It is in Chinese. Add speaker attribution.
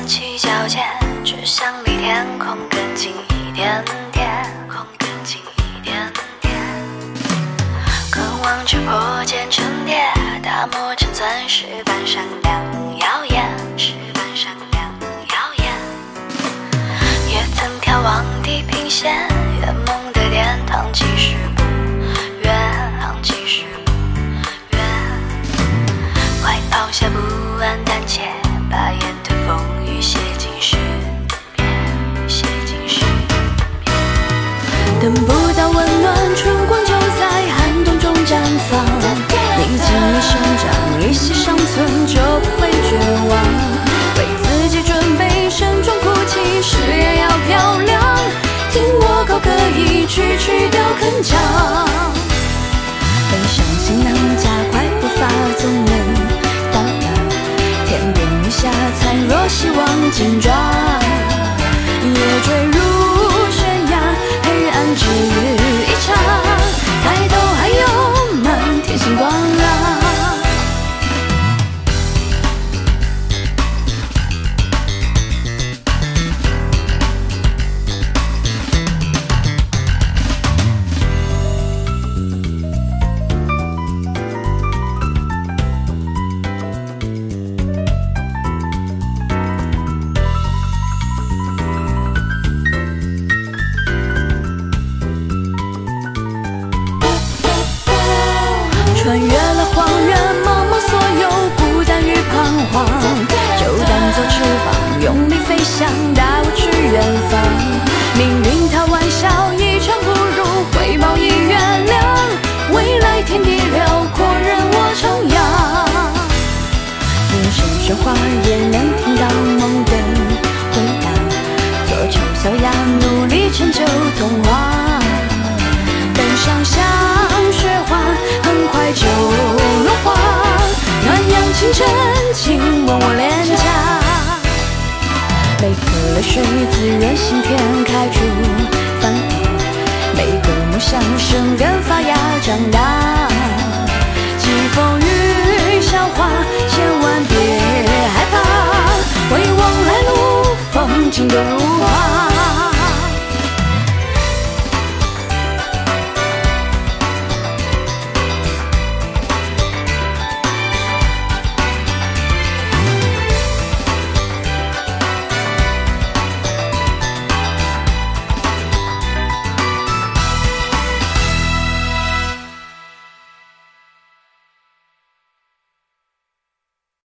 Speaker 1: 起交界，只想离天空更近一点点，渴望去破茧成蝶，打磨成钻石般闪亮耀眼，也曾眺望地平线，圆梦的殿堂其实不远，快抛下不安胆怯，把眼对风雨写进诗篇，等不到温暖，春光就在寒冬中绽放。你尽力生长，一息尚存，就不会绝望。为自己准备慎重哭泣，事业要漂亮。听我高歌一曲，曲调铿锵。背上行囊，加快步伐，总能到达天边雨下，灿若希望劲壮。夜坠入悬崖，黑暗之余一场，抬头还有满天星光啊。穿越了荒原，茫茫所有孤单与彷徨，就当作翅膀，用力飞翔，带我去远方。命运它玩笑，一场不如回报已原谅。未来天地辽阔，任我徜徉。眼神喧哗，也能听到梦的回答。左手小鸭，努力成就童话。登上像雪花，很快就融化，暖阳清晨亲吻我脸颊，每颗泪水滋润心田，开出繁华，每个梦想生根发芽长大。